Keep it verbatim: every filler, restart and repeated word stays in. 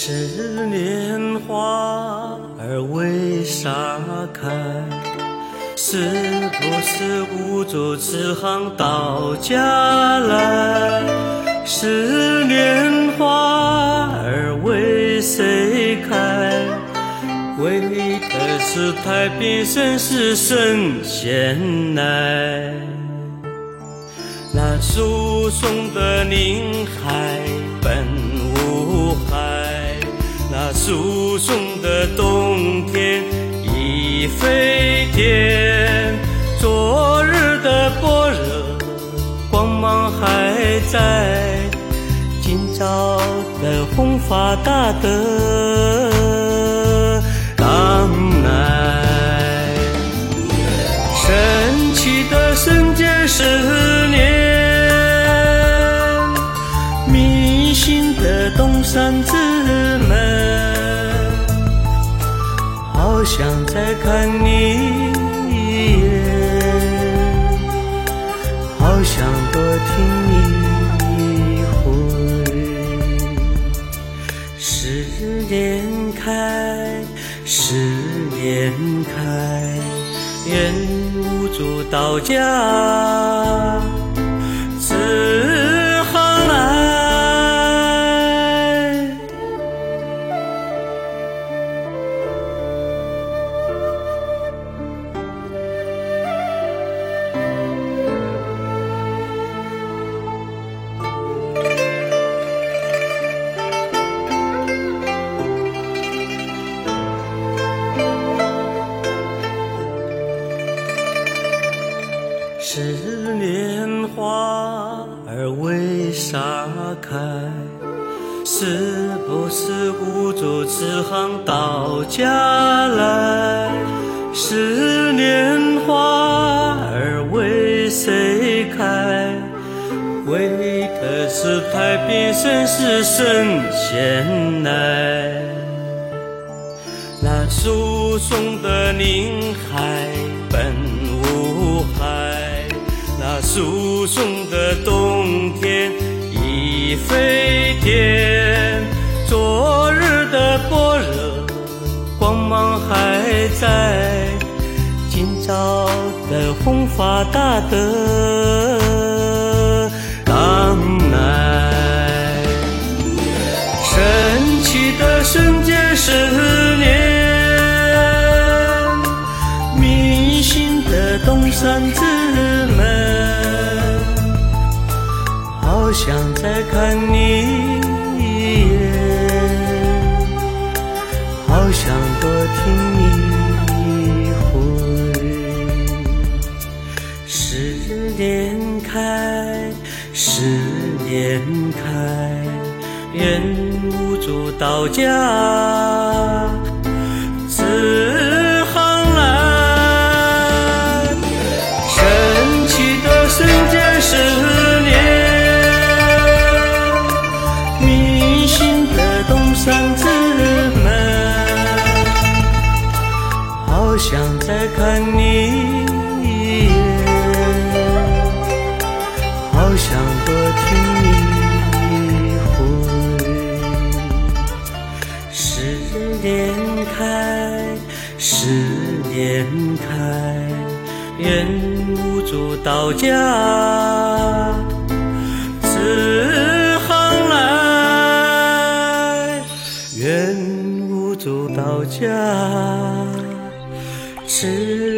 十年花儿为啥开？是不是五洲支行到家来？十年花儿为谁开？为的是太平盛世圣贤来。那输送的宁海本无害，那输送的冬天已飞天。昨日的般若光芒还在，今朝的弘法大德刚来。神奇的圣洁十年，迷信的东山之门，好想再看你一眼，好想多听你一回。十年开，十年开，愿无主到家支行来。十年花儿为啥开？是不是五洲支行到家来？十年花儿为谁开？为的是太平盛世圣贤来。那输送的宁海本无害，那输送的冬天已飞天。昨日的般若光芒还在，今朝的弘法大德刚来。神奇的圣洁十年，迷信的东山之门，好想再看你一眼，好想多听你一回。十年开，十年开，愿无主到家支行来。神奇的圣洁十年，迷信的东山之门，好想再看你一眼，好想多听你一回。十年开，十年开，愿无主到家支行来。愿无主到家支